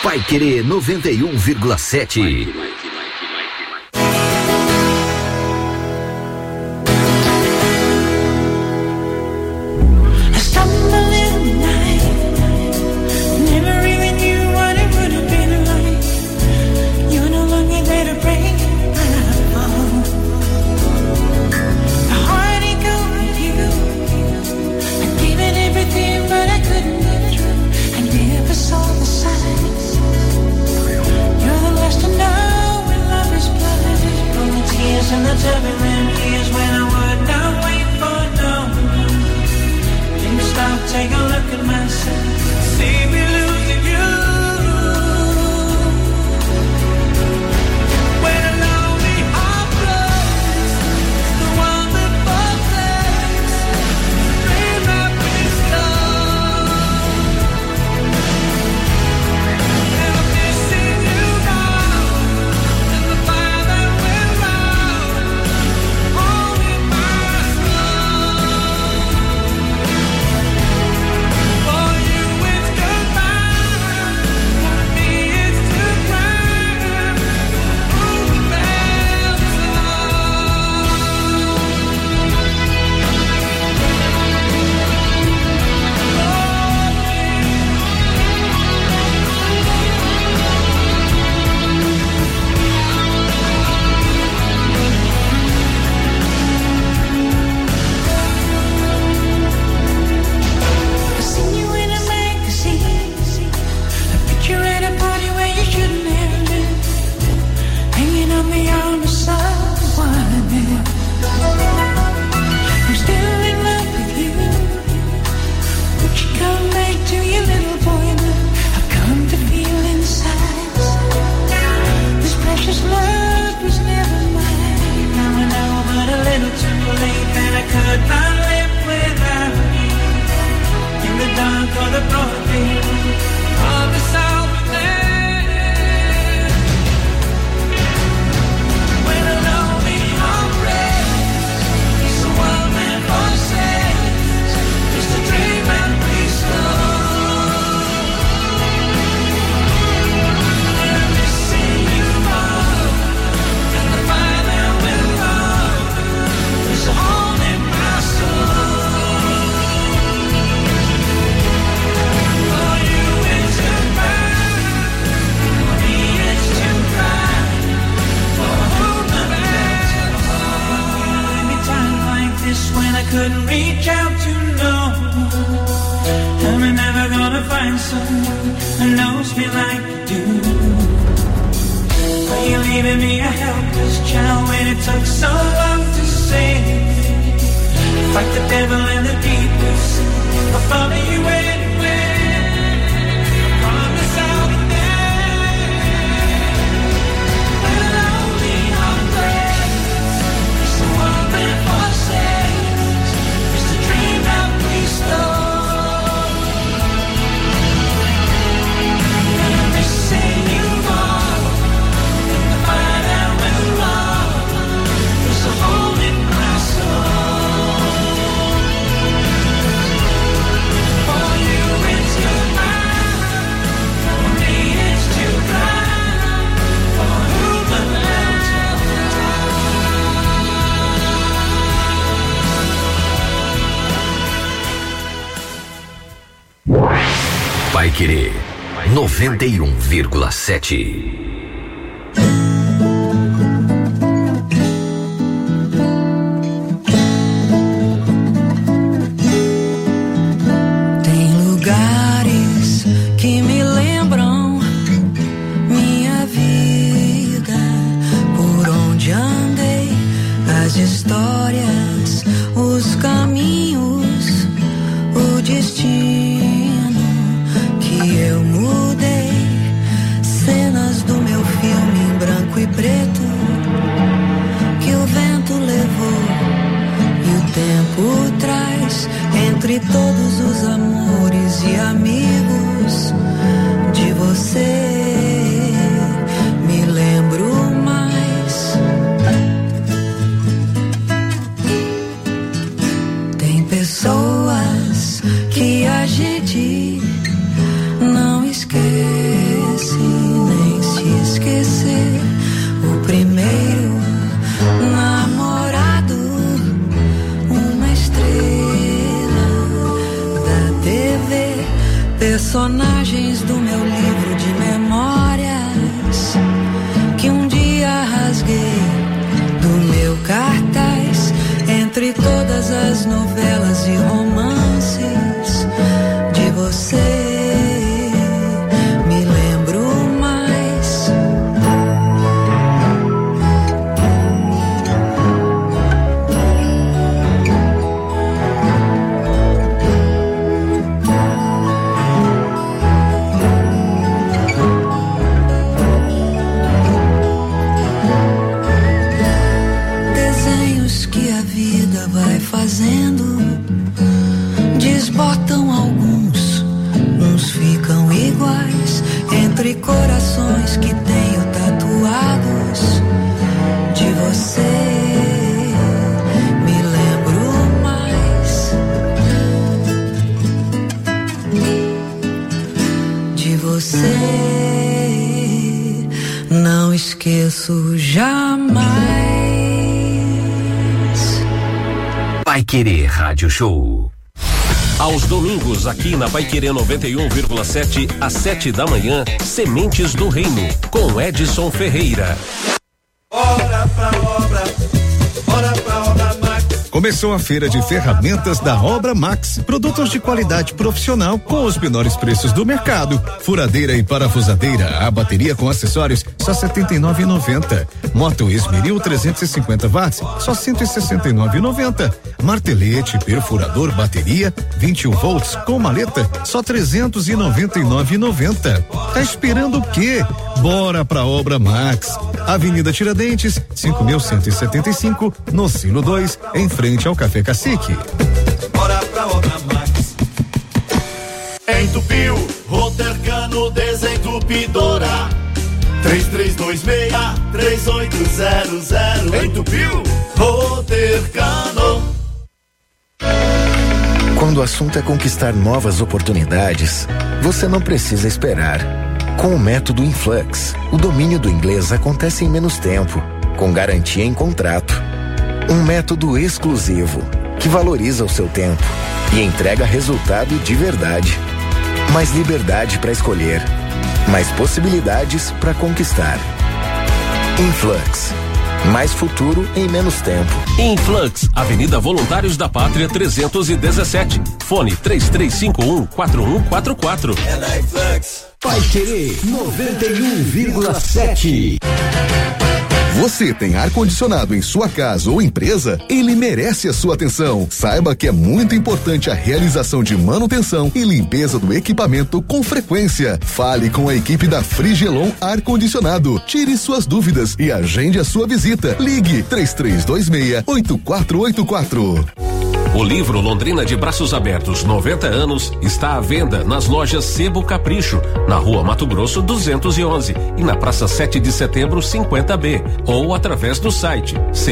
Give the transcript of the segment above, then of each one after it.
Paiquerê 91,7. And the turbulent years when I would not wait for no one. Can you stop, take a look at myself, see me losing you. When a lonely heart blows, the one that forsakes, dream that we stole. And I'm missing you now, and the fire that will rise. Paiquerê 91,7. Entre todos os amores e amigos de você, me lembro mais. Tem pessoas que a gente não esquece. esquecer o primeiro namorado, uma estrela da TV, personagens do meu livro de memórias que um dia rasguei do meu cartaz, entre todas as novelas e romances de você. Desbotam alguns, uns ficam iguais, entre corações que tenho tatuados de você. Me lembro mais de você, não esqueço jamais. Paiquerê Rádio Show. Aos domingos, aqui na Paiquerê 91,7, às 7 da manhã, Sementes do Reino, com Edson Ferreira. Bora pra obra Max. Começou a feira de ferramentas da Obra Max, produtos de qualidade profissional com os menores preços do mercado. Furadeira e parafusadeira, a bateria com acessórios só R$ 79,90. Moto Esmeril 350 watts, só R$ 169,90. Martelete, perfurador, bateria 21 volts com maleta, só R$ 399,90. Tá esperando o quê? Bora pra Obra Max. Avenida Tiradentes, 5.175, no Silo 2, em frente ao Café Cacique. Bora pra Obra Max. Entupiu, Rotercano Desentupidora. 3326-3800. Entupiu, Rotercano. Quando o assunto é conquistar novas oportunidades, você não precisa esperar. Com o método Influx, o domínio do inglês acontece em menos tempo, com garantia em contrato. Um método exclusivo, que valoriza o seu tempo e entrega resultado de verdade. Mais liberdade para escolher, mais possibilidades para conquistar. Influx. Mais futuro em menos tempo. Influx, Avenida Voluntários da Pátria 317. Fone 3351-4144. É na Influx. Paiquerê 91,7. Você tem ar-condicionado em sua casa ou empresa? Ele merece a sua atenção. Saiba que é muito importante a realização de manutenção e limpeza do equipamento com frequência. Fale com a equipe da Frigelon Ar-Condicionado. Tire suas dúvidas e agende a sua visita. Ligue 3326-8484. O livro Londrina de Braços Abertos 90 anos está à venda nas lojas Sebo Capricho, na Rua Mato Grosso 211 e na Praça 7 de Setembro 50B, ou através do site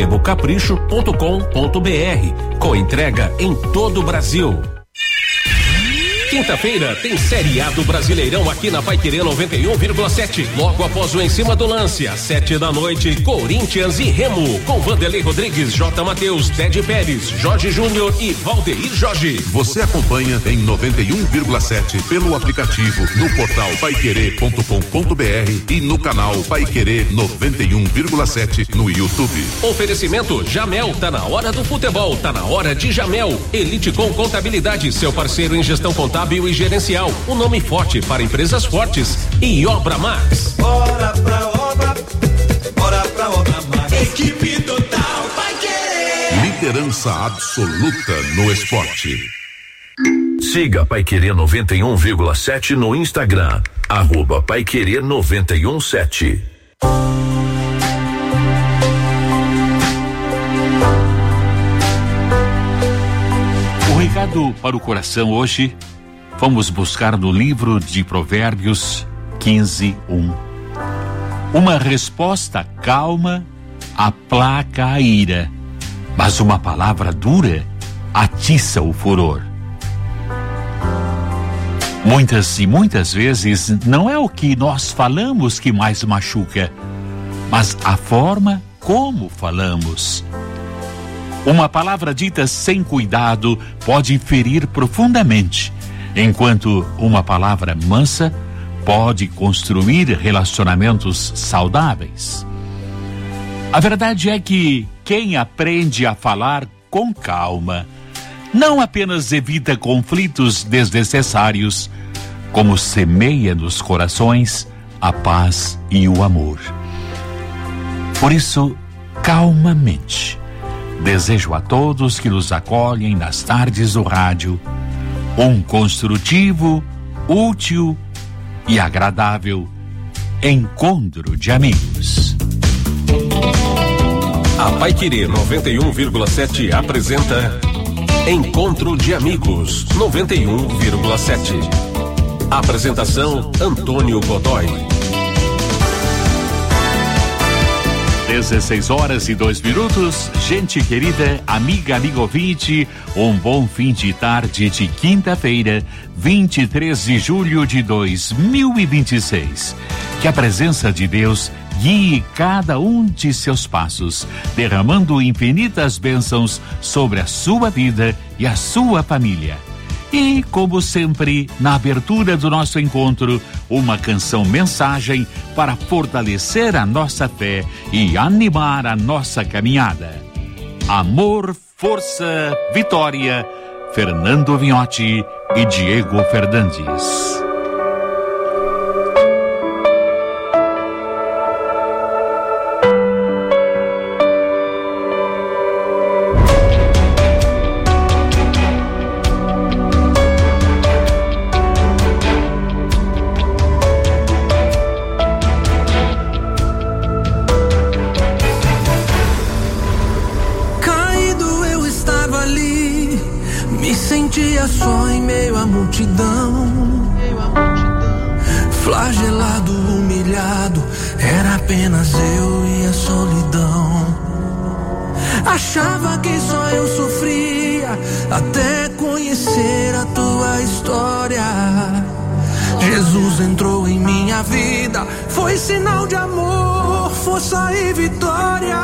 sebocapricho.com.br, com entrega em todo o Brasil. Quinta-feira tem Série A do Brasileirão aqui na Paiquerê 91,7. Logo após o Em Cima do Lance, às 7 da noite, Corinthians e Remo, com Vanderlei Rodrigues, J. Matheus, Ted Pérez, Jorge Júnior e Valdeir Jorge. Você acompanha em 91,7 pelo aplicativo, no portal paiquerê.com.br e no canal Paiquerê 91,7 no YouTube. Oferecimento Jamel, tá na hora do futebol, tá na hora de Jamel. Elite com Contabilidade, seu parceiro em gestão contábil e gerencial, um nome forte para empresas fortes. E Obra Max. Bora pra Obra Max. Equipe total Paiquerê. Liderança absoluta no esporte. Siga Paiquerê 91,7 no Instagram, @Paiquerê 91,7. O recado para o coração hoje, vamos buscar no livro de Provérbios 15:1. Uma resposta calma aplaca a ira, mas uma palavra dura atiça o furor. Muitas vezes não é o que nós falamos que mais machuca, mas a forma como falamos. Uma palavra dita sem cuidado pode ferir profundamente, enquanto uma palavra mansa pode construir relacionamentos saudáveis. A verdade é que quem aprende a falar com calma não apenas evita conflitos desnecessários, como semeia nos corações a paz e o amor. Por isso, calmamente, desejo a todos que nos acolhem nas tardes do rádio um construtivo, útil e agradável encontro de amigos. A Paiquerê 91,7 apresenta Encontro de Amigos 91,7. Apresentação Antônio Godoy. 16h02. Gente querida, amiga, amigo ouvinte, um bom fim de tarde de quinta-feira, 23 de julho de 2026. Que a presença de Deus guie cada um de seus passos, derramando infinitas bênçãos sobre a sua vida e a sua família. E, como sempre, na abertura do nosso encontro, uma canção-mensagem para fortalecer a nossa fé e animar a nossa caminhada. Amor, força, vitória, Fernando Vignotti e Diego Fernandes. Só em meio à multidão, flagelado, humilhado, era apenas eu e a solidão. Achava que só eu sofria, até conhecer a tua história. Jesus entrou em minha vida, foi sinal de amor, força e vitória.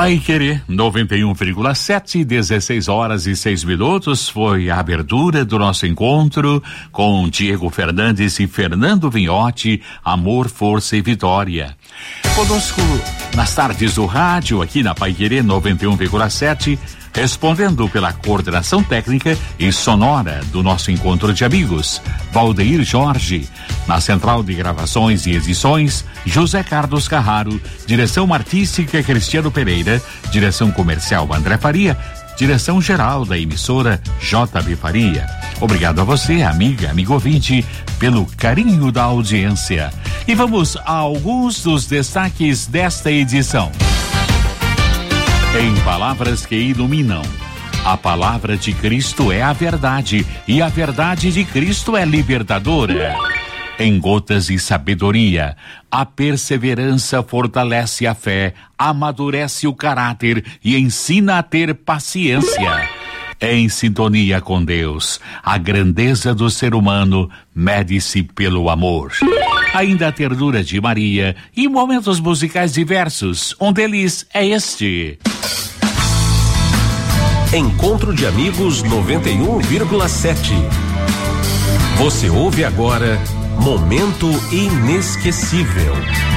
Paiquerê 91,7, 16 horas e 6 minutos, foi a abertura do nosso encontro com Diego Fernandes e Fernando Vinhotti, Amor, Força e Vitória. Conosco nas tardes do rádio, aqui na Paiquerê 91,7, respondendo pela coordenação técnica e sonora do nosso encontro de amigos, Valdeir Jorge. Na central de gravações e edições, José Carlos Carraro. Direção artística, Cristiano Pereira. Direção comercial, André Faria. Direção geral da emissora, JB Faria. Obrigado a você, amiga, amigo ouvinte, pelo carinho da audiência. E vamos a alguns dos destaques desta edição. Em palavras que iluminam, a palavra de Cristo é a verdade e a verdade de Cristo é libertadora. Em gotas e sabedoria, a perseverança fortalece a fé, amadurece o caráter e ensina a ter paciência. Em sintonia com Deus, a grandeza do ser humano mede-se pelo amor. Ainda a ternura de Maria e momentos musicais diversos, um deles é este. Encontro de Amigos 91,7. Você ouve agora Momento Inesquecível.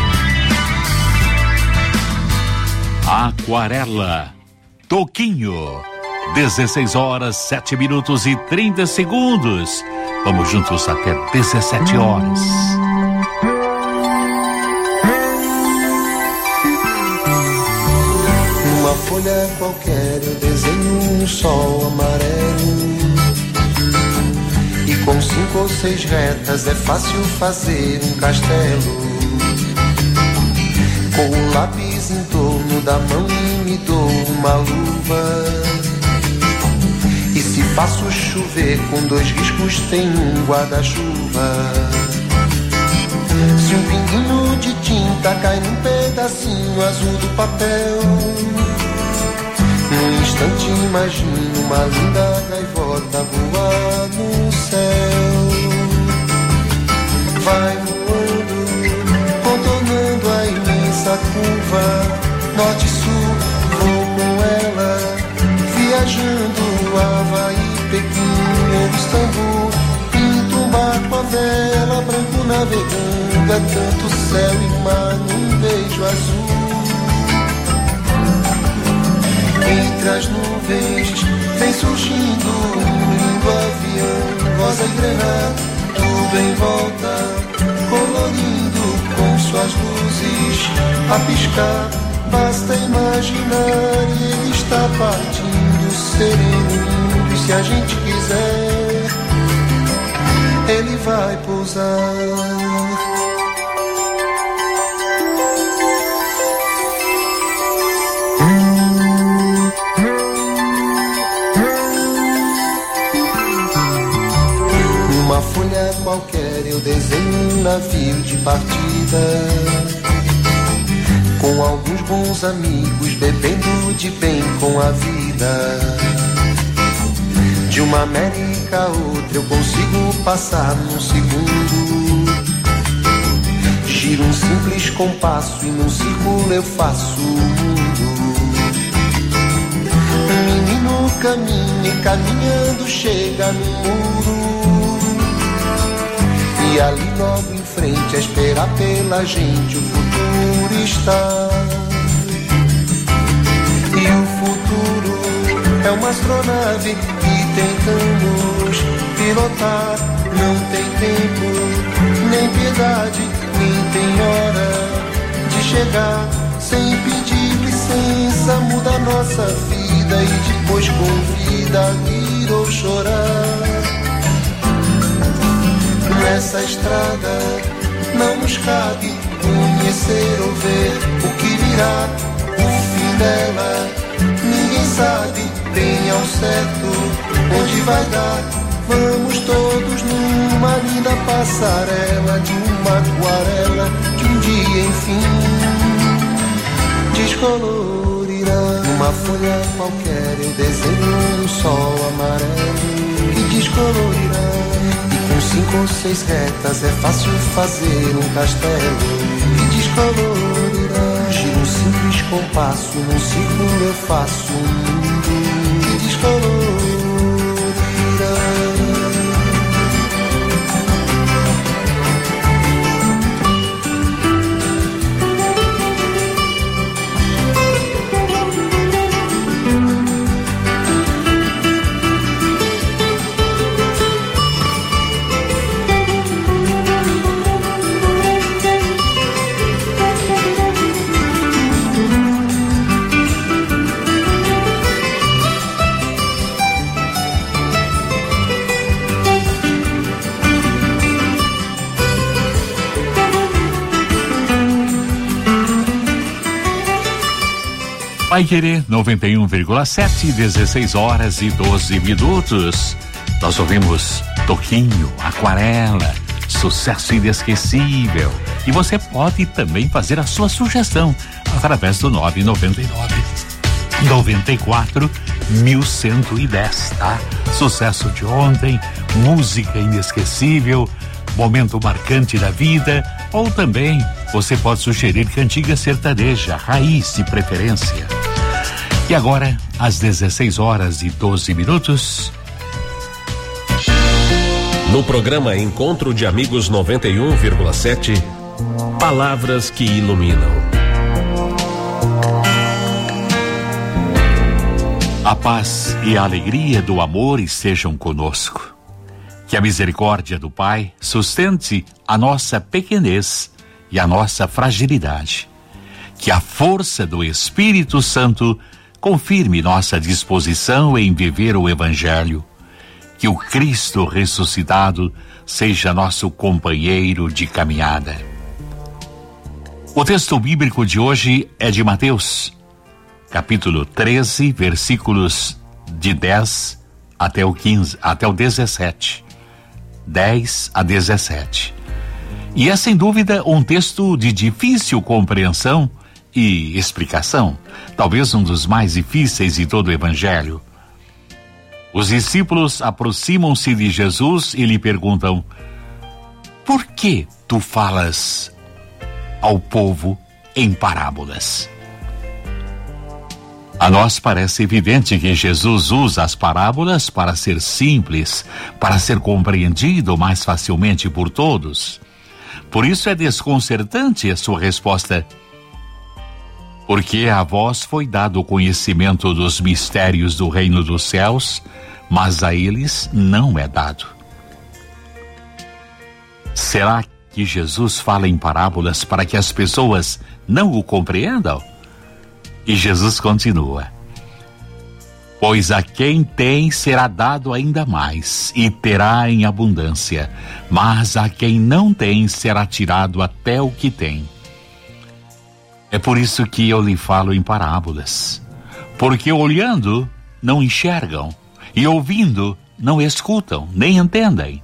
Aquarela, Toquinho, 16 horas, 7 minutos e 30 segundos. Vamos juntos até 17 horas. Numa folha qualquer eu desenho um sol amarelo, e com 5 ou 6 retas é fácil fazer um castelo. Com o lápis em torno da mão e me dou uma luva, e se faço chover com 2 riscos tem um guarda-chuva. Se um pinguinho de tinta cai num pedacinho azul do papel, num instante imagino uma linda gaivota voar no céu. Vai voando, contornando a imensa curva, norte-sul, vou com ela, viajando Havaí, Pequim ou Istambul. Pinto um barco a vela, branco navegando, é tanto céu e mar num beijo azul. Entre as nuvens vem surgindo um lindo avião, rosa e grená, tudo em volta, colorindo com suas luzes a piscar. Basta imaginar e ele está partindo, sereno, lindo, e se a gente quiser, ele vai pousar. Numa folha qualquer eu desenho um navio de partida, com alguns bons amigos bebendo de bem com a vida. De uma América a outra eu consigo passar num segundo. Giro um simples compasso e num círculo eu faço o mundo. Um menino caminha e caminhando chega no muro, e ali logo em frente a esperar pela gente o futuro está. E o futuro é uma astronave que tentamos pilotar. Não tem tempo, nem piedade, nem tem hora de chegar. Sem pedir licença muda nossa vida e depois convida a rir ou chorar. Nessa estrada não nos cabe conhecer ou ver o que virá. O fim dela ninguém sabe bem ao certo onde vai dar. Vamos todos numa linda passarela de uma aquarela que um dia enfim descolorirá. Numa folha qualquer eu desenho um sol amarelo que descolorirá. E com 5 ou 6 retas é fácil fazer um castelo que descolorirá. Giro um simples compasso, num segundo eu faço um mundo que descolorirá. Vai Querer 91,7, 16 horas e 12 minutos. Nós ouvimos Toquinho, Aquarela, sucesso inesquecível. E você pode também fazer a sua sugestão através do 999-94-1110, tá? Sucesso de ontem, música inesquecível, momento marcante da vida, ou também você pode sugerir cantiga sertaneja, raiz de preferência. E agora, às 16 horas e 12 minutos. No programa Encontro de Amigos 91,7, palavras que iluminam. A paz e a alegria do amor estejam conosco. Que a misericórdia do Pai sustente a nossa pequenez e a nossa fragilidade. Que a força do Espírito Santo confirme nossa disposição em viver o Evangelho. Que o Cristo ressuscitado seja nosso companheiro de caminhada. O texto bíblico de hoje é de Mateus, capítulo 13, versículos de 10 até o 17. 10 a 17. E é sem dúvida um texto de difícil compreensão e explicação, talvez um dos mais difíceis de todo o Evangelho. Os discípulos aproximam-se de Jesus e lhe perguntam: por que tu falas ao povo em parábolas? A nós parece evidente que Jesus usa as parábolas para ser simples, para ser compreendido mais facilmente por todos. Por isso é desconcertante a sua resposta: porque a vós foi dado o conhecimento dos mistérios do reino dos céus, mas a eles não é dado. Será que Jesus fala em parábolas para que as pessoas não o compreendam? E Jesus continua: pois a quem tem será dado ainda mais, e terá em abundância, mas a quem não tem será tirado até o que tem. É por isso que eu lhe falo em parábolas, porque olhando não enxergam, e ouvindo não escutam, nem entendem.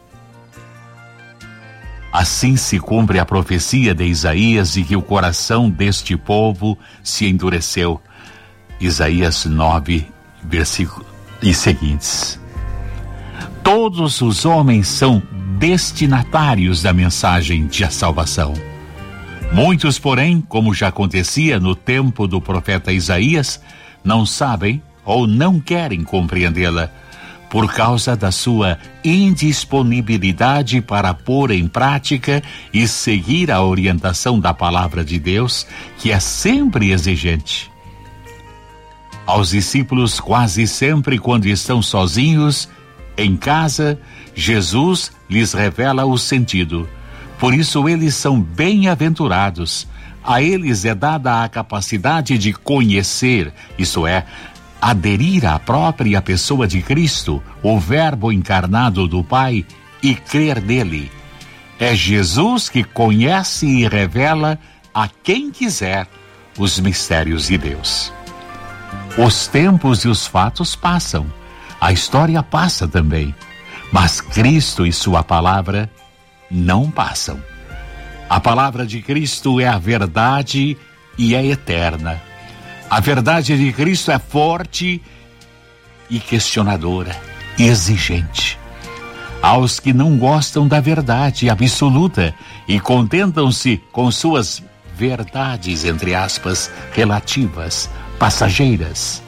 Assim se cumpre a profecia de Isaías de que o coração deste povo se endureceu. Isaías 9, versículo e seguintes. Todos os homens são destinatários da mensagem de salvação. Muitos, porém, como já acontecia no tempo do profeta Isaías, não sabem ou não querem compreendê-la, por causa da sua indisponibilidade para pôr em prática e seguir a orientação da palavra de Deus, que é sempre exigente. Aos discípulos, quase sempre quando estão sozinhos, em casa, Jesus lhes revela o sentido. Por isso eles são bem-aventurados. A eles é dada a capacidade de conhecer, isto é, aderir à própria pessoa de Cristo, o Verbo encarnado do Pai, e crer nele. É Jesus que conhece e revela a quem quiser os mistérios de Deus. Os tempos e os fatos passam, a história passa também, mas Cristo e sua palavra não passam. A palavra de Cristo é a verdade e é eterna. A verdade de Cristo é forte e questionadora, exigente. Aos que não gostam da verdade absoluta e contentam-se com suas verdades, entre aspas, relativas, passageiras.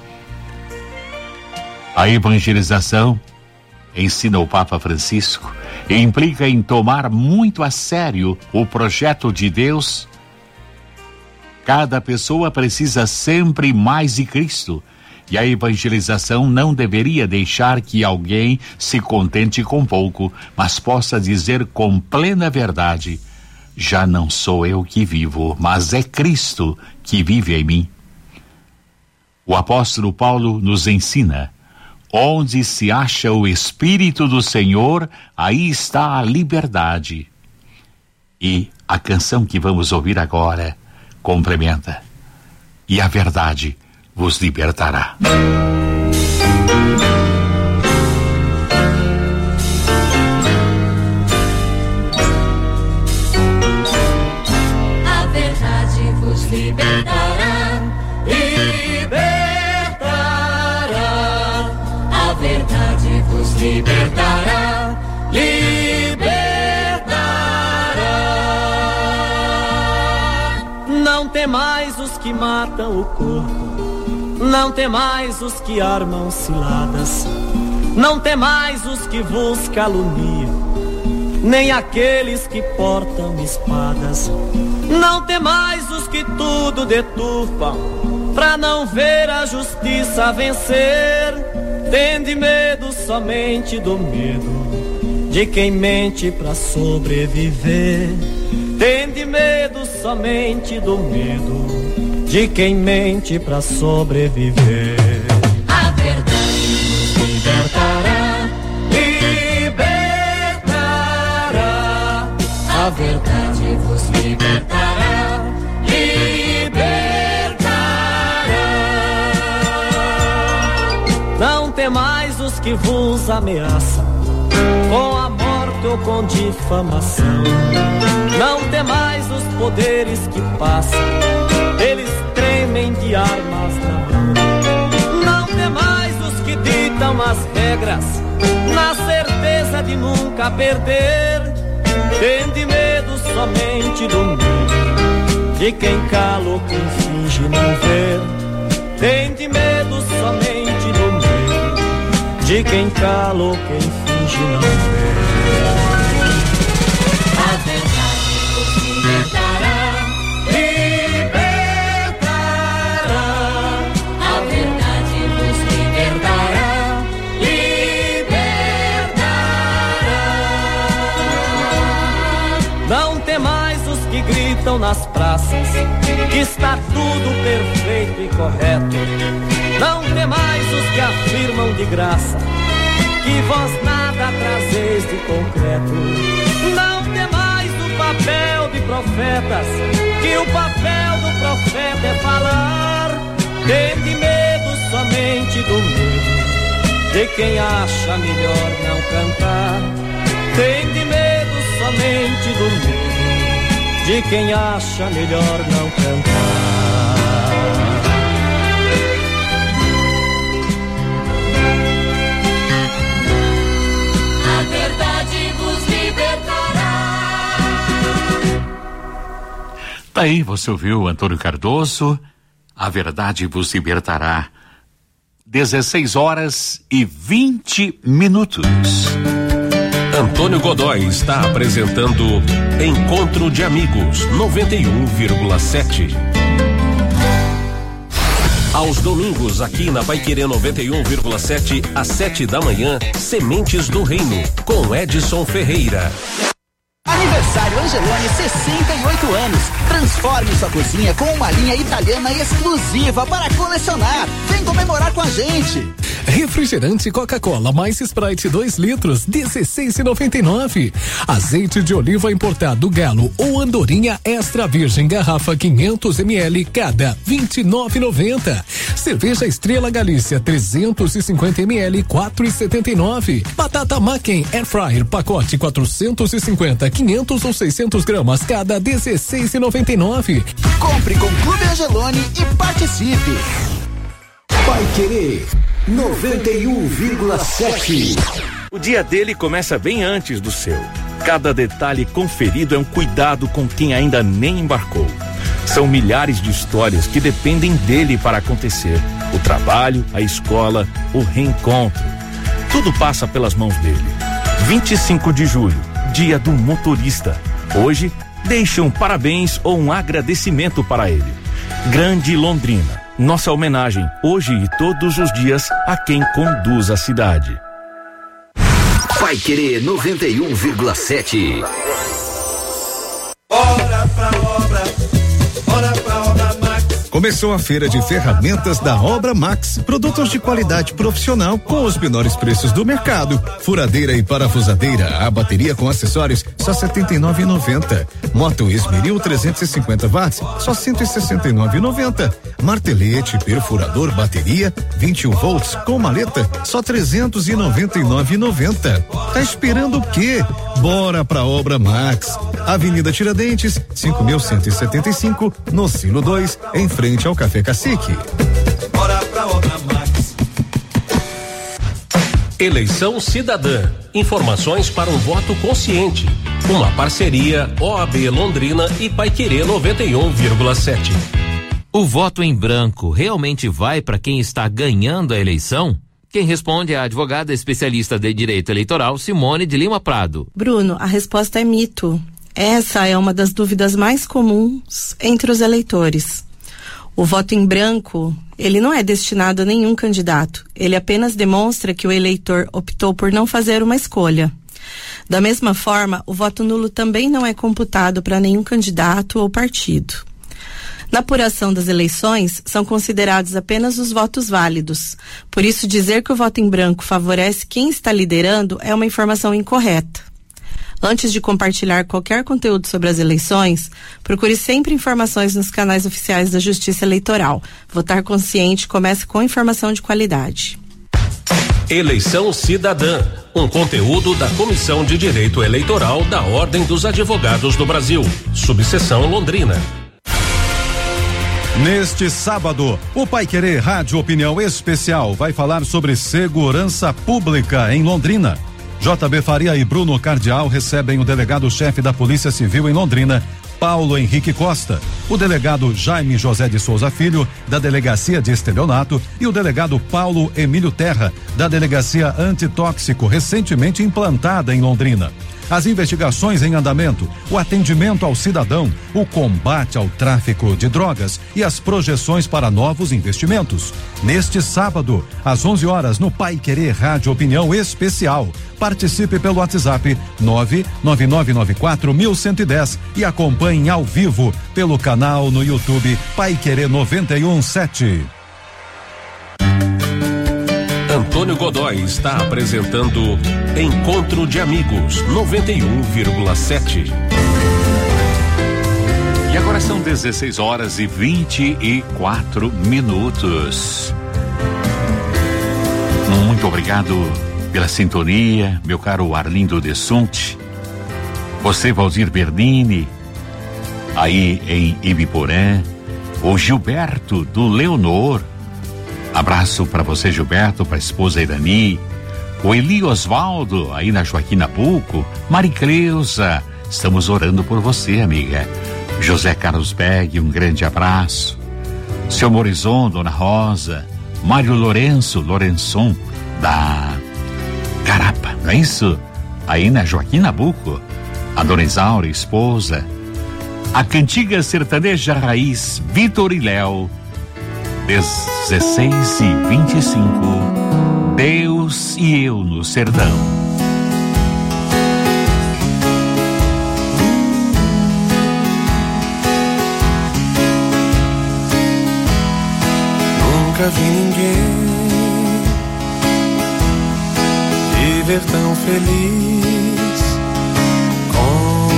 A evangelização, ensina o Papa Francisco, implica em tomar muito a sério o projeto de Deus. Cada pessoa precisa sempre mais de Cristo, e a evangelização não deveria deixar que alguém se contente com pouco, mas possa dizer com plena verdade: já não sou eu que vivo, mas é Cristo que vive em mim. O apóstolo Paulo nos ensina: onde se acha o Espírito do Senhor, aí está a liberdade. E a canção que vamos ouvir agora complementa: e a verdade vos libertará. A verdade vos libertará, libertará. A verdade vos libertará, libertará. Não temais os que matam o corpo, não temais os que armam ciladas, não temais os que vos caluniam, nem aqueles que portam espadas. Não temais os que tudo deturpam, pra não ver a justiça vencer. Tende medo somente do medo de quem mente pra sobreviver. Tende medo somente do medo de quem mente pra sobreviver. A verdade vos libertará, libertará. A verdade vos libertará, libertará. Não temais os que vos ameaçam com a morte ou com difamação. Não temais os poderes que passam, eles tremem de armas na mão. Não temais os que ditam as regras, na certeza de nunca perder. Tende medo somente do medo de quem cala ou quem finge não ver. Tende medo somente do medo de quem cala ou quem finge não ver. A verdade vos libertará, libertará. A verdade vos libertará, libertará. Não temais os que gritam nas praças que está tudo perfeito e correto. Não temais os que afirmam de graça que vós nada trazeis de concreto. Não temais o papel de profetas, que o papel do profeta é falar. Tende medo somente do medo de quem acha melhor não cantar. Tende medo somente do medo de quem acha melhor não cantar. A verdade vos libertará. Tá aí, você ouviu Antônio Cardoso, a verdade vos libertará. 16h20. Antônio Godoy está apresentando Encontro de Amigos 91,7. Aos domingos, aqui na Paiquerê 91,7, às 7 da manhã, Sementes do Reino, com Edson Ferreira. Aniversário Angeloni, 68 anos. Transforme sua cozinha com uma linha italiana exclusiva para colecionar. Vem comemorar com a gente. Refrigerante Coca-Cola mais Sprite 2 litros, 16,99. Azeite de oliva importado Galo ou Andorinha extra virgem garrafa 500 ml cada, 29,90. Cerveja Estrela Galícia 350 ml, 4,79. Batata Macken Air Fryer pacote 450, 500 ou 600 gramas cada, 16,99. Compre com Clube Angeloni e participe. Paiquerê 91,7. O dia dele começa bem antes do seu. Cada detalhe conferido é um cuidado com quem ainda nem embarcou. São milhares de histórias que dependem dele para acontecer. O trabalho, a escola, o reencontro. Tudo passa pelas mãos dele. 25 de julho, dia do motorista. Hoje, deixe um parabéns ou um agradecimento para ele. Grande Londrina, nossa homenagem hoje e todos os dias a quem conduz a cidade. Paiquerê 91,7. Bora pra obra, bora pra obra Max. Começou a feira de ferramentas da Obra Max. Produtos de qualidade profissional com os menores preços do mercado. Furadeira e parafusadeira, a bateria com acessórios, só R$ 79,90. Moto Esmeril 350 watts, só R$ 169,90. Martelete, perfurador, bateria, 21 volts com maleta, só R$ 399,90. Tá esperando o quê? Bora pra Obra Max. Avenida Tiradentes, 5.175, no Silo 2, em frente ao Café Cacique. Bora pra obra Max. Eleição Cidadã. Informações para um voto consciente. Uma parceria OAB Londrina e Paiquerê 91,7. O voto em branco realmente vai para quem está ganhando a eleição? Quem responde é a advogada especialista de direito eleitoral, Simone de Lima Prado. Bruno, a resposta é mito. Essa é uma das dúvidas mais comuns entre os eleitores. O voto em branco, ele não é destinado a nenhum candidato. Ele apenas demonstra que o eleitor optou por não fazer uma escolha. Da mesma forma, o voto nulo também não é computado para nenhum candidato ou partido. Na apuração das eleições, são considerados apenas os votos válidos. Por isso, dizer que o voto em branco favorece quem está liderando é uma informação incorreta. Antes de compartilhar qualquer conteúdo sobre as eleições, procure sempre informações nos canais oficiais da Justiça Eleitoral. Votar consciente começa com informação de qualidade. Eleição Cidadã, um conteúdo da Comissão de Direito Eleitoral da Ordem dos Advogados do Brasil, subseção Londrina. Neste sábado, o Paiquerê Rádio Opinião Especial vai falar sobre segurança pública em Londrina. JB Faria e Bruno Cardial recebem o delegado-chefe da Polícia Civil em Londrina, Paulo Henrique Costa, o delegado Jaime José de Souza Filho, da Delegacia de Estelionato, e o delegado Paulo Emílio Terra, da Delegacia Antitóxico, recentemente implantada em Londrina. As investigações em andamento, o atendimento ao cidadão, o combate ao tráfico de drogas e as projeções para novos investimentos. Neste sábado, às 11 horas, no Paiquerê Rádio Opinião Especial. Participe pelo WhatsApp 999941110 e acompanhe ao vivo pelo canal no YouTube Paiquerê 91,7. Antônio Godoy está apresentando Encontro de Amigos 91,7. E agora são 16 horas e 24 minutos. Muito obrigado pela sintonia, meu caro Arlindo Dessunte. Você, Valdir Bernini, aí em Ibiporã. O Gilberto do Leonor. Abraço para você, Gilberto, para a esposa Irani. O Eli Osvaldo, aí na Joaquim Nabuco. Maricleusa, estamos orando por você, amiga. José Carlos Berg, um grande abraço. Seu Morizon, Dona Rosa. Mário Lourençon, da Carapa, não é isso? Aí na Joaquim Nabuco. A Dona Isaura, esposa. A cantiga sertaneja raiz, Vitor e Léo. 16:25. Deus e eu no sertão. Nunca vi ninguém viver tão feliz como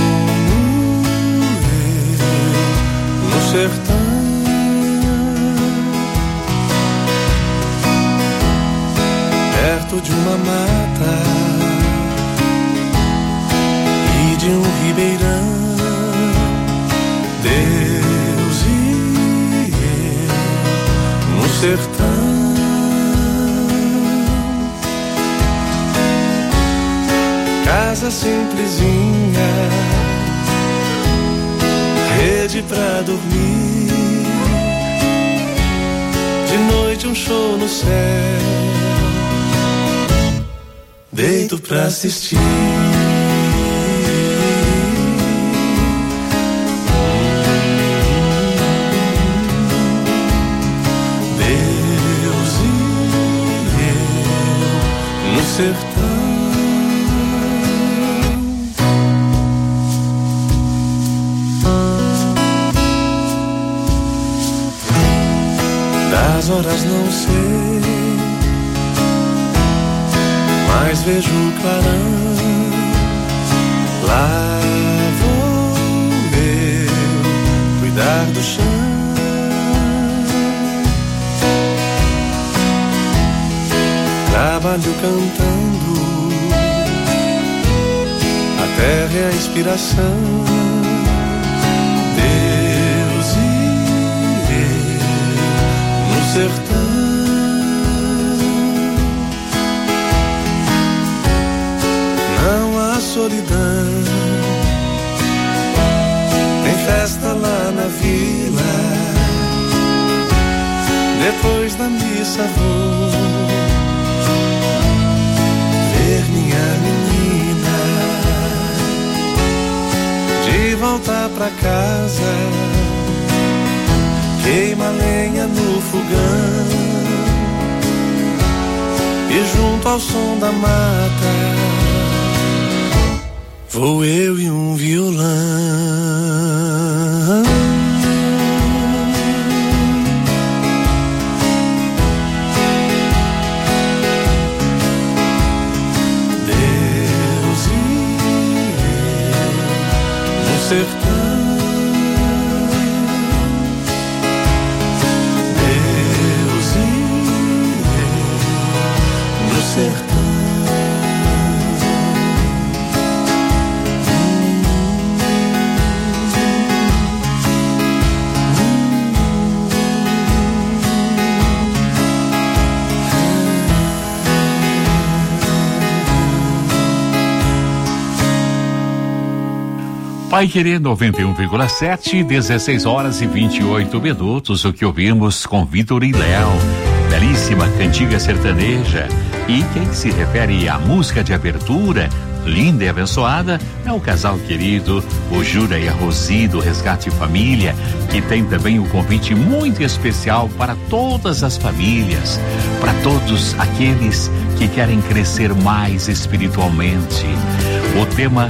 eu no sertão. Perto de uma mata e de um ribeirão, Deus e eu no sertão. Casa simplesinha, rede noite pra dormir, de noite um show no céu, deito pra assistir. Deus e eu no sertão. Das horas não sei, mas vejo o clarão. Lá vou eu cuidar do chão. Trabalho cantando, a terra é a inspiração. Deus e eu no sertão. Não há solidão, tem festa lá na vila. Depois da missa vou ver minha menina. De volta pra casa, queima lenha no fogão, e junto ao som da mata vou eu e um violão. Deus e eu no sertão. Deus e eu no sertão. Pai Querer 91,7, 16 horas e 28 minutos. O que ouvimos com Vitor e Léo, belíssima cantiga sertaneja. E quem se refere à música de abertura, linda e abençoada, é o casal querido, o Jura e a Rosi do Resgate Família, que tem também um convite muito especial para todas as famílias, para todos aqueles que querem crescer mais espiritualmente. O tema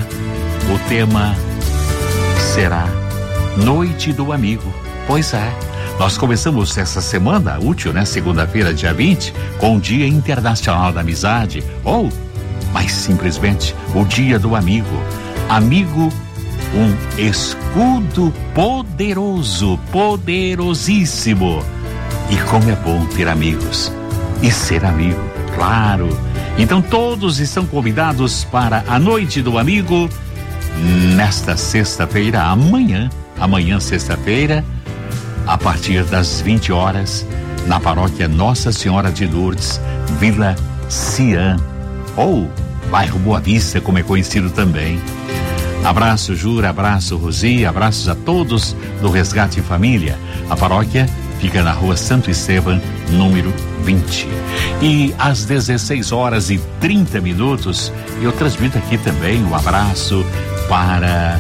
será Noite do Amigo. Pois é, nós começamos essa semana útil, né? Segunda-feira, dia 20, com o Dia Internacional da Amizade, ou, mais simplesmente, o Dia do Amigo. Amigo, um escudo poderoso, poderosíssimo. E como é bom ter amigos e ser amigo, claro. Então todos estão convidados para a Noite do Amigo, nesta sexta-feira, amanhã sexta-feira, a partir das 20 horas, na paróquia Nossa Senhora de Lourdes, Vila Cian, ou bairro Boa Vista, como é conhecido também. Abraço Jura, abraço Rosi, abraços a todos do Resgate Família. A paróquia fica na rua Santo Estevão, número 20. E às 16 horas e 30 minutos, eu transmito aqui também um abraço para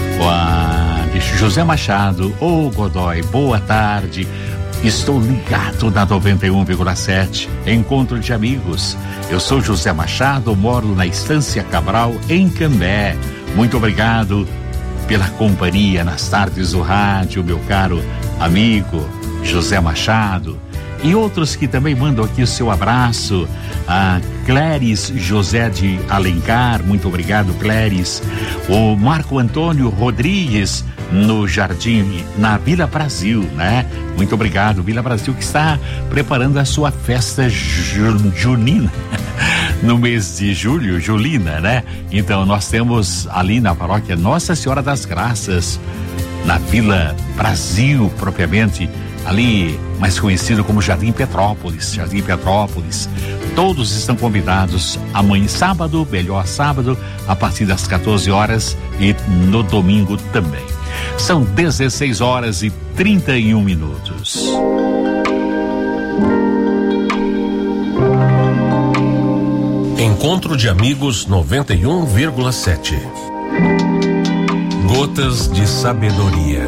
José Machado. Ô Godoy, boa tarde. Estou ligado na 91,7, Encontro de Amigos. Eu sou José Machado, moro na Estância Cabral, em Cambé. Muito obrigado pela companhia nas tardes do rádio, meu caro amigo José Machado. E outros que também mandam aqui o seu abraço. A Cléris José de Alencar, muito obrigado, Cléris. O Marco Antônio Rodrigues, no Jardim, na Vila Brasil, né? Muito obrigado, Vila Brasil, que está preparando a sua festa junina no mês de julho, julina, né? Então nós temos ali na paróquia Nossa Senhora das Graças, na Vila Brasil, propriamente, ali mais conhecido como Jardim Petrópolis. Todos estão convidados amanhã, sábado, melhor sábado, a partir das 14 horas, e no domingo também. São 16h31. Encontro de Amigos 91,7. Gotas de Sabedoria.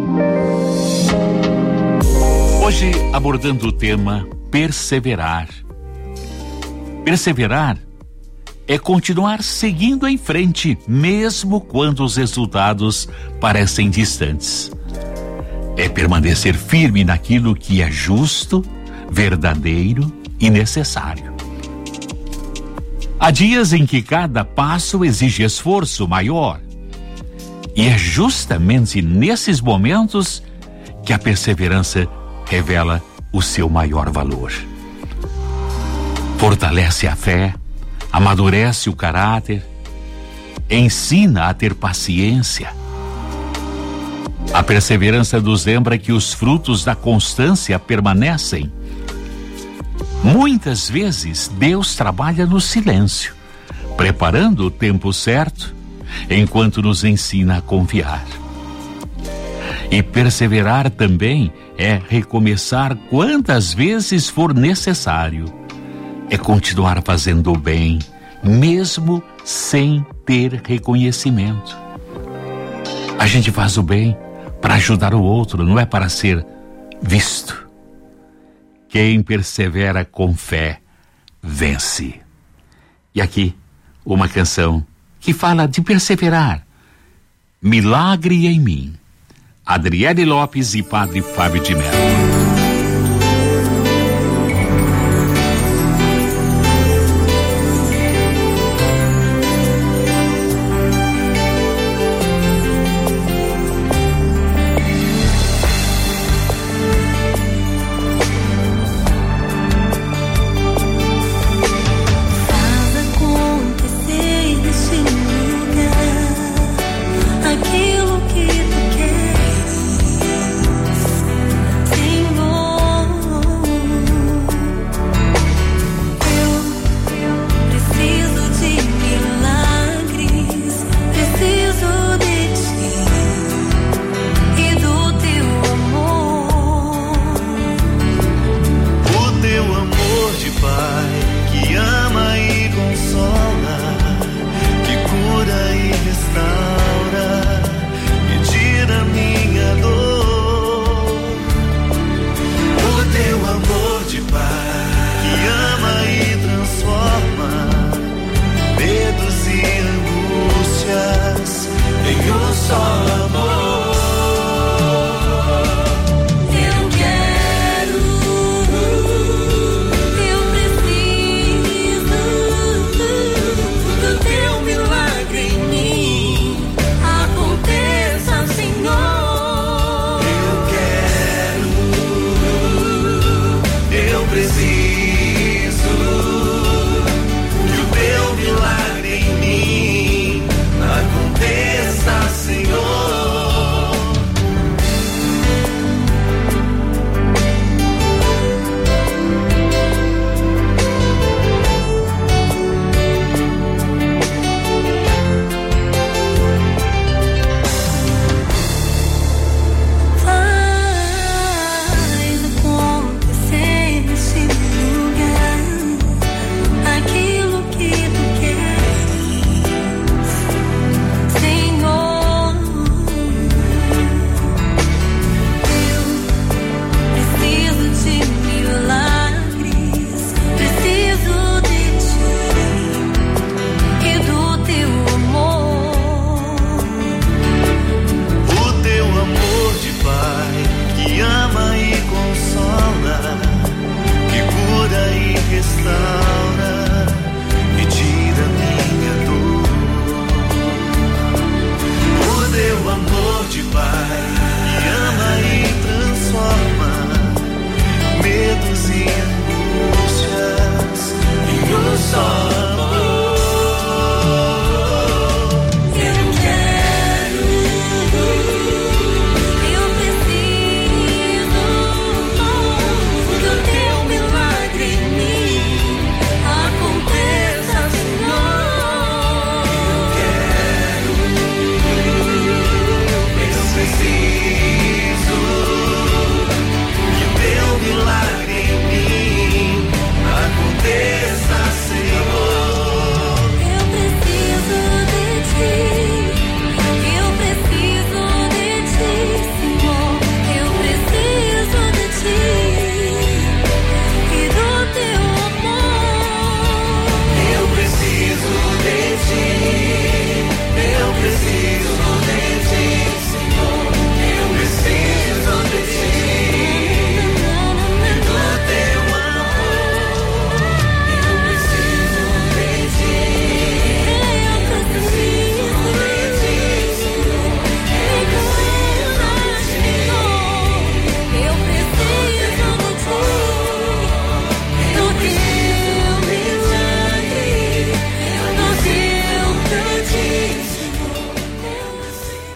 Hoje abordando o tema perseverar. Perseverar é continuar seguindo em frente, mesmo quando os resultados parecem distantes. É permanecer firme naquilo que é justo, verdadeiro e necessário. Há dias em que cada passo exige esforço maior. E é justamente nesses momentos que a perseverança revela o seu maior valor. Fortalece a fé, amadurece o caráter, ensina a ter paciência. A perseverança nos lembra que os frutos da constância permanecem. Muitas vezes Deus trabalha no silêncio, preparando o tempo certo, enquanto nos ensina a confiar. E perseverar também é recomeçar quantas vezes for necessário. É continuar fazendo o bem, mesmo sem ter reconhecimento. A gente faz o bem para ajudar o outro, não é para ser visto. Quem persevera com fé, vence. E aqui, uma canção que fala de perseverar. Milagre em mim. Adriele Lopes e Padre Fábio de Mello. Aquilo que tu queres, sem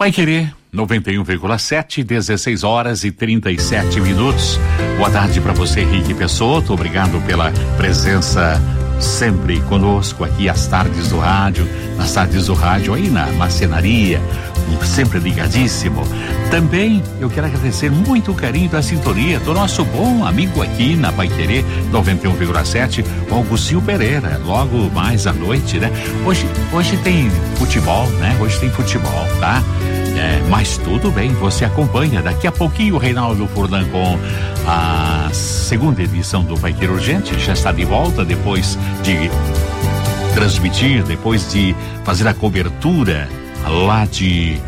Vai Querer 91,7, 16 horas e 37 minutos. Boa tarde para você, Henrique Pessotto. Obrigado pela presença sempre conosco aqui às tardes do rádio, nas tardes do rádio aí na marcenaria, sempre ligadíssimo. Também eu quero agradecer muito o carinho da sintonia do nosso bom amigo aqui na Vai Querer 91,7, o Augustinho Pereira, logo mais à noite, né? Hoje tem futebol, né? Hoje tem futebol, tá? Mas tudo bem, você acompanha. Daqui a pouquinho o Reinaldo Furlan com a segunda edição do Vai Querer Urgente já está de volta depois de transmitir, depois de fazer a cobertura lá de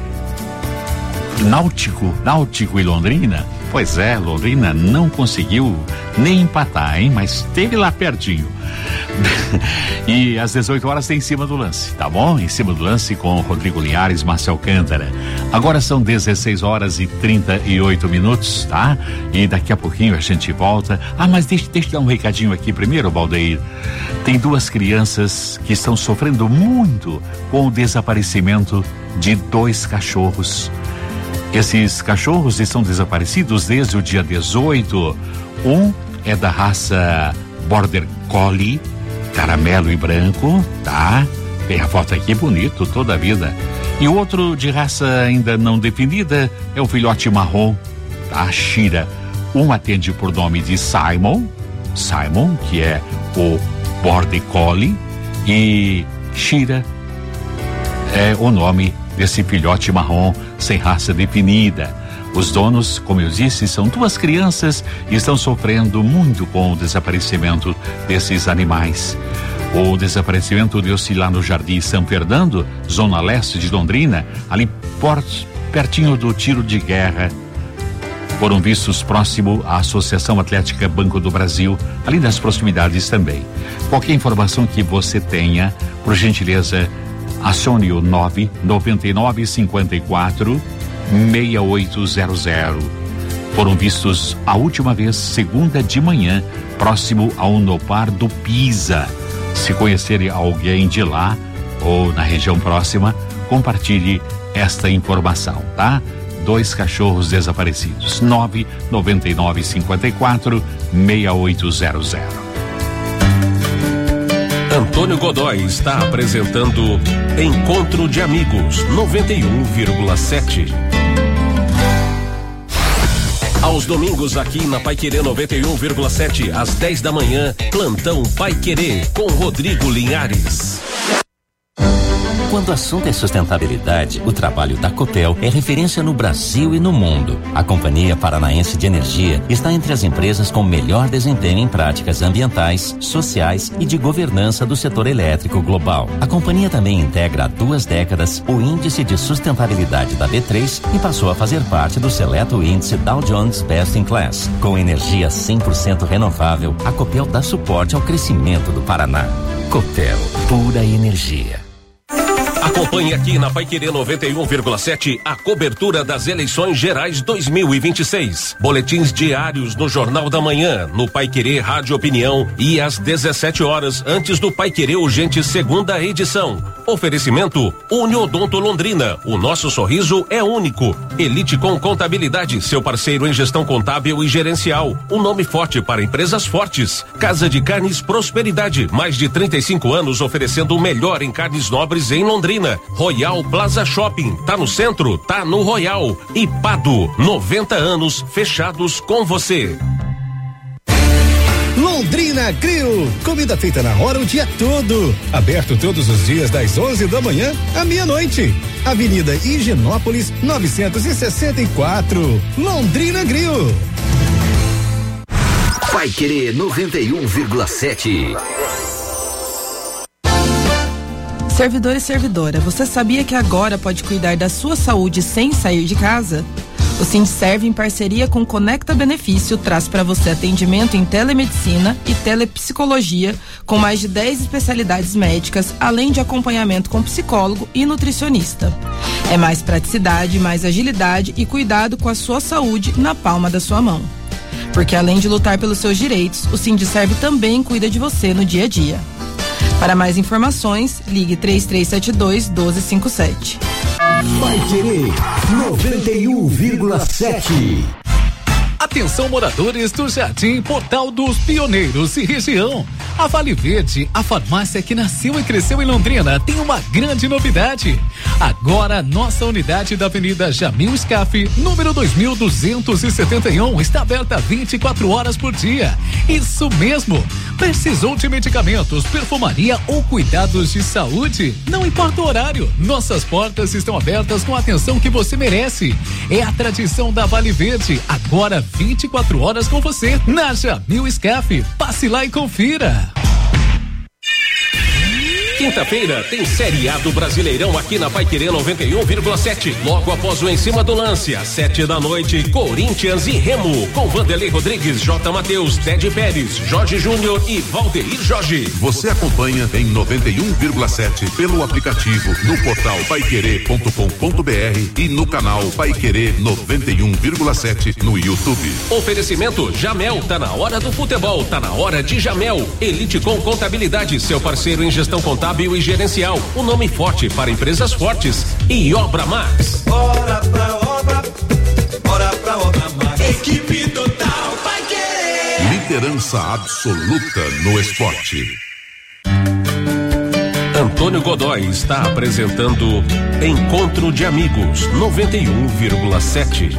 Náutico e Londrina. Pois é, Londrina não conseguiu nem empatar, hein? Mas esteve lá pertinho. E às 18 horas tem Em Cima do Lance, tá bom? Em Cima do Lance com Rodrigo Linhares, Márcio Alcântara. Agora são 16 horas e 38 minutos, tá? E daqui a pouquinho a gente volta. Mas deixa eu dar um recadinho aqui primeiro, Valdeir. Tem duas crianças que estão sofrendo muito com o desaparecimento de 2 cachorros. Esses cachorros estão desaparecidos desde o dia 18. Um é da raça Border Collie, caramelo e branco, tá? Tem a foto aqui, bonito, toda a vida. E o outro de raça ainda não definida é o filhote marrom, tá? Shira. Um atende por nome de Simon, que é o Border Collie, e Shira é o nome desse filhote marrom sem raça definida. Os donos, como eu disse, são 2 crianças e estão sofrendo muito com o desaparecimento desses animais. O desaparecimento deu-se lá no Jardim São Fernando, zona leste de Londrina, ali pertinho do tiro de guerra. Foram vistos próximo à Associação Atlética Banco do Brasil, ali nas proximidades também. Qualquer informação que você tenha, por gentileza, acione o 99954 6800. Foram vistos a última vez segunda de manhã, próximo ao Unopar do Pisa. Se conhecer alguém de lá ou na região próxima, compartilhe esta informação, tá? 2 cachorros desaparecidos. 99954 6800. Antônio Godoy está apresentando Encontro de Amigos 91,7. Aos domingos aqui na Paiquerê 91,7 às 10 da manhã, plantão Paiquerê com Rodrigo Linhares. Quando o assunto é sustentabilidade, o trabalho da Copel é referência no Brasil e no mundo. A Companhia Paranaense de Energia está entre as empresas com melhor desempenho em práticas ambientais, sociais e de governança do setor elétrico global. A companhia também integra há 2 décadas o Índice de Sustentabilidade da B3 e passou a fazer parte do seleto índice Dow Jones Best in Class. Com energia 100% renovável, a Copel dá suporte ao crescimento do Paraná. Copel, pura energia. Acompanhe aqui na Paiquerê 91,7 a cobertura das eleições gerais 2026. Boletins diários no Jornal da Manhã, no Paiquerê Rádio Opinião e às 17 horas antes do Paiquerê Urgente segunda edição. Oferecimento Uniodonto Londrina. O nosso sorriso é único. Elite com Contabilidade, seu parceiro em gestão contábil e gerencial. Um nome forte para empresas fortes. Casa de Carnes Prosperidade. Mais de 35 anos oferecendo o melhor em carnes nobres em Londrina. Royal Plaza Shopping. Tá no centro? Tá no Royal. E Pado, 90 anos fechados com você. Londrina Grill, comida feita na hora o dia todo. Aberto todos os dias das 11 da manhã à meia-noite. Avenida Higienópolis 964. Londrina Grill. Paiquerê 91,7. Servidor e servidora, você sabia que agora pode cuidar da sua saúde sem sair de casa? O Sindserv, em parceria com Conecta Benefício, traz para você atendimento em telemedicina e telepsicologia, com mais de 10 especialidades médicas, além de acompanhamento com psicólogo e nutricionista. É mais praticidade, mais agilidade e cuidado com a sua saúde na palma da sua mão. Porque além de lutar pelos seus direitos, o Sindserv também cuida de você no dia a dia. Para mais informações, ligue 3372-1257. Paiquerê 91,7. Atenção, moradores do Jardim Portal dos Pioneiros e região. A Vale Verde, a farmácia que nasceu e cresceu em Londrina, tem uma grande novidade. Agora, nossa unidade da Avenida Jamil Scaff, número 2271, está aberta 24 horas por dia. Isso mesmo. Precisou de medicamentos, perfumaria ou cuidados de saúde? Não importa o horário, nossas portas estão abertas com a atenção que você merece. É a tradição da Vale Verde, agora 24 horas com você, na Jamil Scaff. Passe lá e confira. Quinta-feira tem Série A do Brasileirão aqui na Paiquerê 91,7. Logo após o Em Cima do Lance, às 7 da noite, Corinthians e Remo, com Vanderlei Rodrigues, J. Matheus, Ted Pérez, Jorge Júnior e Valdeir Jorge. Você acompanha em 91,7 pelo aplicativo, no portal paiquerê.com.br e no canal Paiquerê 91,7 no YouTube. Oferecimento Jamel, tá na hora do futebol, tá na hora de Jamel. Elite com Contabilidade, seu parceiro em gestão contábil e gerencial, um nome forte para empresas fortes. E Obra Max. Bora pra obra Max. Equipe total vai querer. Liderança absoluta no esporte. Antônio Godoy está apresentando Encontro de Amigos 91,7.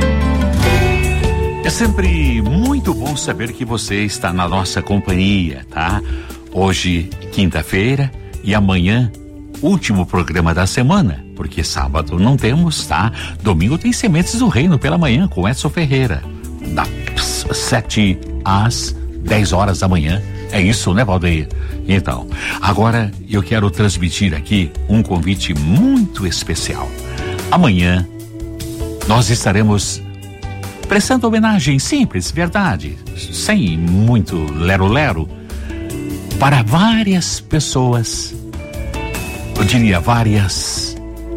É sempre muito bom saber que você está na nossa companhia, tá? Hoje, quinta-feira, e amanhã, último programa da semana, porque sábado não temos, tá? Domingo tem Sementes do Reino pela manhã com Edson Ferreira, das 7 às 10 horas da manhã. É isso, né, Valdeir? Então, agora eu quero transmitir aqui um convite muito especial. Amanhã, nós estaremos prestando homenagem simples, verdade, sem muito lero-lero, para várias pessoas, eu diria vários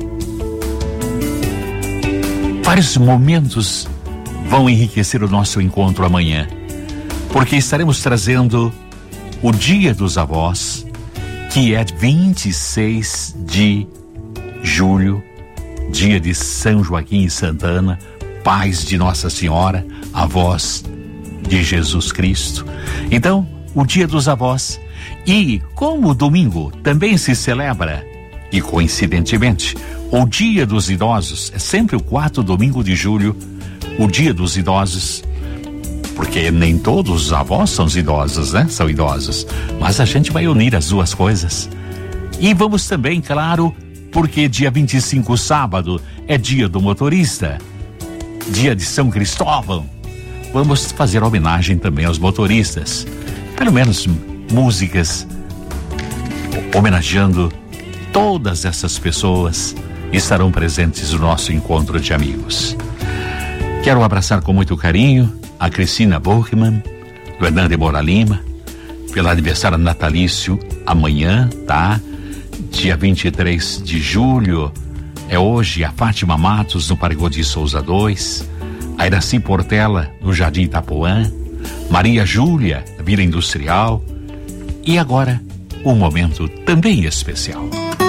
momentos vão enriquecer o nosso encontro amanhã, porque estaremos trazendo o Dia dos Avós, que é 26 de julho, dia de São Joaquim e Santana, pais de Nossa Senhora, avós de Jesus Cristo. Então, o Dia dos Avós. E como o domingo também se celebra, e coincidentemente, o Dia dos Idosos, é sempre o 4º domingo de julho, o Dia dos Idosos, porque nem todos os avós são idosos, né? São idosos, mas a gente vai unir as duas coisas. E vamos também, claro, porque dia 25, sábado, é dia do motorista, dia de São Cristóvão. Vamos fazer homenagem também aos motoristas, pelo menos músicas homenageando todas essas pessoas estarão presentes no nosso encontro de amigos. Quero abraçar com muito carinho a Cristina Borgman, do Hernando de Moura Lima, pelo aniversário natalício amanhã, tá? Dia 23 de julho, é hoje a Fátima Matos, no Parigô de Souza 2, a Iraci Portela, no Jardim Itapuã, Maria Júlia, da Vila Industrial, e agora, um momento também especial.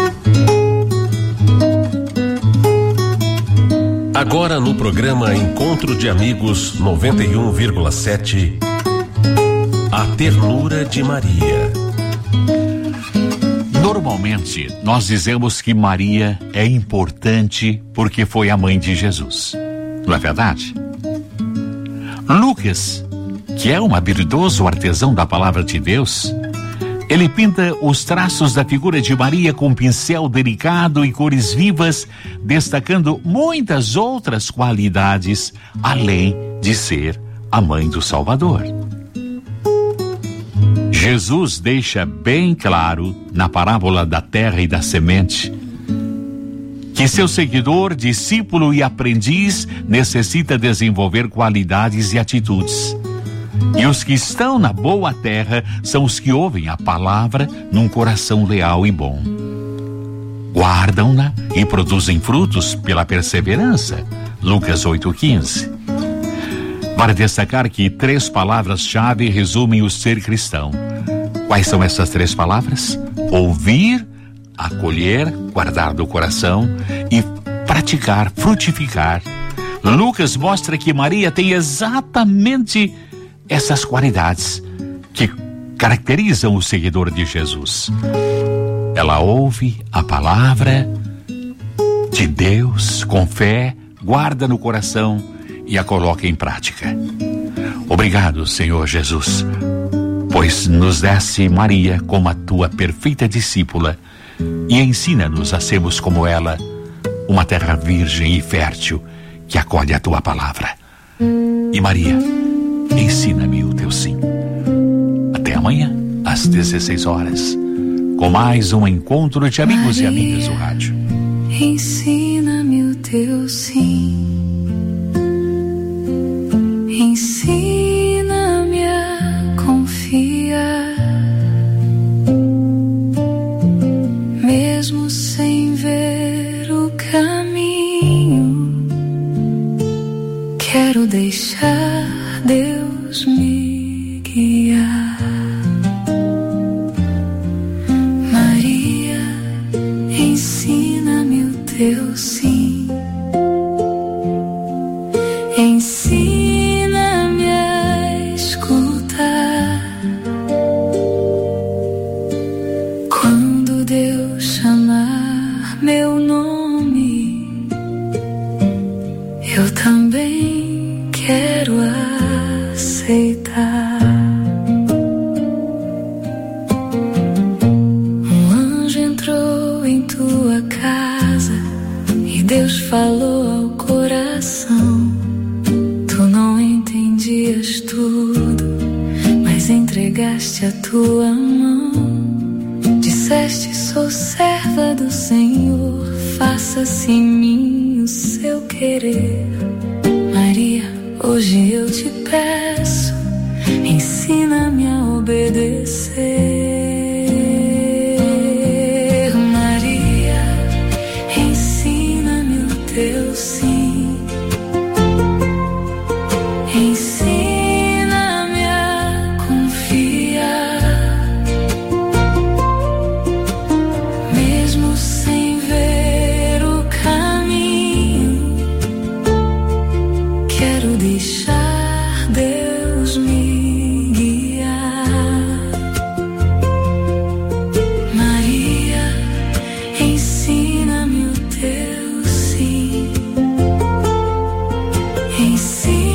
Agora no programa Encontro de Amigos 91,7, a ternura de Maria. Normalmente, nós dizemos que Maria é importante porque foi a mãe de Jesus. Não é verdade? Lucas, que é um habilidoso artesão da palavra de Deus, ele pinta os traços da figura de Maria com um pincel delicado e cores vivas, destacando muitas outras qualidades, além de ser a mãe do Salvador. Jesus deixa bem claro, na parábola da terra e da semente, que seu seguidor, discípulo e aprendiz necessita desenvolver qualidades e atitudes. E os que estão na boa terra são os que ouvem a palavra num coração leal e bom. Guardam-na e produzem frutos pela perseverança. Lucas 8,15. Vale destacar que 3 palavras-chave resumem o ser cristão. Quais são essas 3 palavras? Ouvir, acolher, guardar do coração e praticar, frutificar. Lucas mostra que Maria tem exatamente essas qualidades que caracterizam o seguidor de Jesus. Ela ouve a palavra de Deus com fé, guarda no coração e a coloca em prática. Obrigado, Senhor Jesus, pois nos desse Maria como a tua perfeita discípula e ensina-nos a sermos como ela, uma terra virgem e fértil que acolhe a tua palavra. E Maria, ensina-me o teu sim. Até amanhã, às 16 horas, com mais um encontro de amigos e amigas do rádio. Ensina-me o teu sim. Ensina-me a confiar, mesmo sem ver o caminho. Quero deixar Deus me guiar. Maria, ensina-me o teu sim. Ensina-me a escutar. Quando Deus chamar meu nome, eu também quero aceitar. Um anjo entrou em tua casa e Deus falou ao coração. Tu não entendias tudo, mas entregaste a tua mão. Disseste: sou serva do Senhor, faça-se em mim o seu querer. Maria, hoje eu te peço, ensina-me a obedecer. Maria, ensina-me o teu sim. Ensina-me a confiar, mesmo sem ver o caminho. Quero deixar